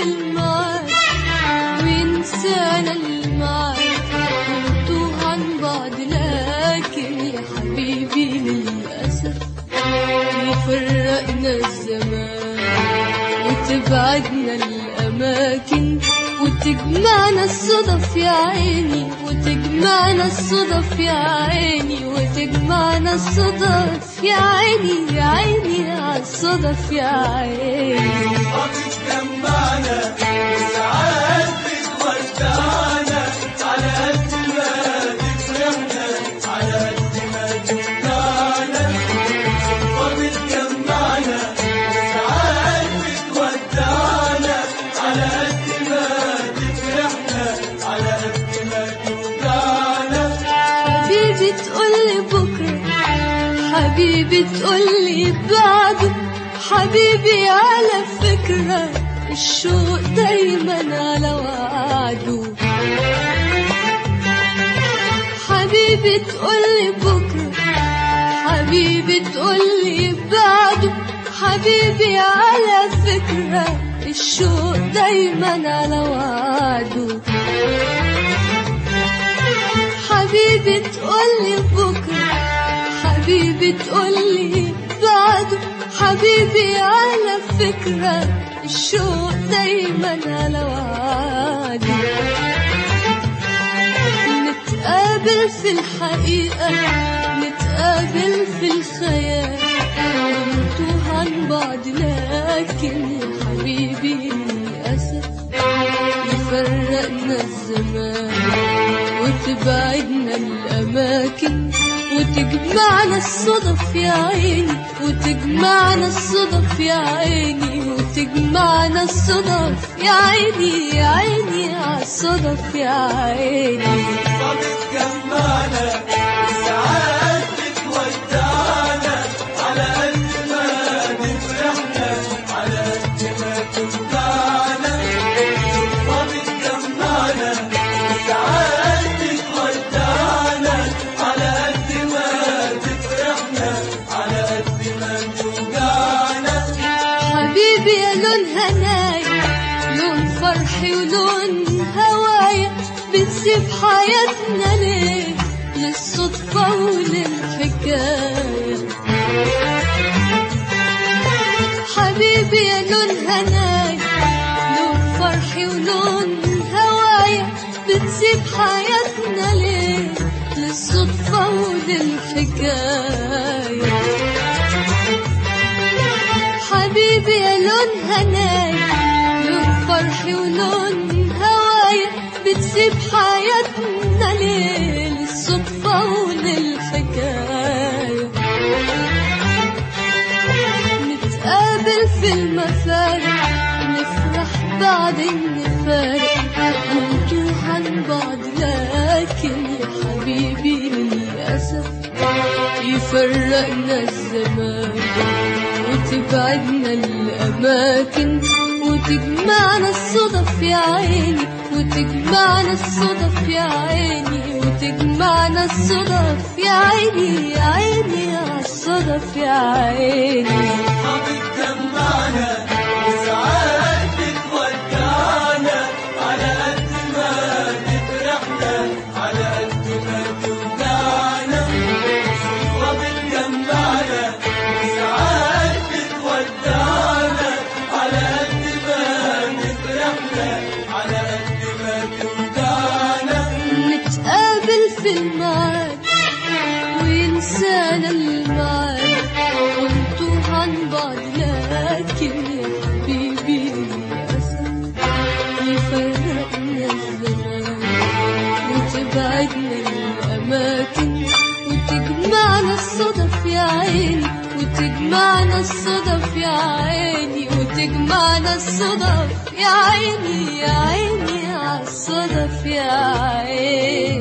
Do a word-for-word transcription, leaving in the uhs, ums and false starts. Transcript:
الميعاد وينسانا الميعاد ونتوه عن بعض، لكن يا حبيبي للأسف يفرقنا الزمان وتبعدنا الأماكن وتجمعنا الصدف يا عيني، وتجمعنا الصدف يا عيني، وتجمعنا الصدف يا عيني، يا عيني عالصدف يا عيني. وتجمعنا ساعات بتودعنا على قد ما تفرحنا، على قد ما توجعنا. وتجمعنا ساعات بتودعنا على قد ما تفرحنا، على قد ما توجعنا. حبيبي تقولي بكرة، حبيبي تقولي بعده، حبيبي على فكرة الشوق دايما على وعده. حبيبي تقولي بكرة، حبيبي تقولي بعده، حبيبي على فكرة الشوق دايما على وعده. حبيبي تقولي بكرة، حبيبي تقولي بعده، حبيبي على فكرة الشوق دايما على وعده. نتقابل في الحقيقة، نتقابل في الخيال ونتوه عن بعض، لكن يا حبيبي للأسف يفرقنا الزمان وتبعدنا الأماكن وتجمعنا الصدف يا عيني، وتجمعنا الصدف يا عيني، وتجمعنا الصدف يا عيني، يا عيني عالصدف يا عيني. وتجمعنا ساعات بتودعنا على قد ما تفرحنا، على قد ما توجعنا. وتجمعنا ساعات بتودعنا على قد ما تفرحنا، على قد ما توجعنا. حبيبي يا لون هناي، لون فرحي ولون هوايا، بتسيب حياتنا ليه للصدفة وللحكاية. حبيبي يا لون هناي، لون فرحي ولون هوايا، بتسيب حياتنا ليه للصدفة وللحكاية. حبيبي يا لون هناي، لون فرحي ولون هوايا، بتسيب حياتنا ليه للصدفة وللحكاية. نتقابل في المفارق نفرح بعدين نفارق ونتوه عن بعض، لكن يا حبيبي للأسف يفرقنا الزمان وتبعدنا الأماكن وتجمعنا الصدف يا عيني، وتجمعنا الصدف يا عيني، وتجمعنا الصدف يا عيني، يا عيني عالصدف يا عيني. وتجمعنا ساعات بتودعنا على قد ما تفرحنا، على قد ما توجعنا. وتجمعنا ساعات بتودعنا على قد ما تفرحنا، على قد ما توجعنا. نتقابل في الميعاد وينسانا الميعاد ونتوه عن بعض، لكن يا حبيبي للأسف يفرقنا الزمان وتبعدنا الأماكن وتجمعنا الصدف يا عيني، وتجمعنا الصدف يا عيني، وتجمعنا الصدف يا عيني، يا عيني عالصدف يا عيني.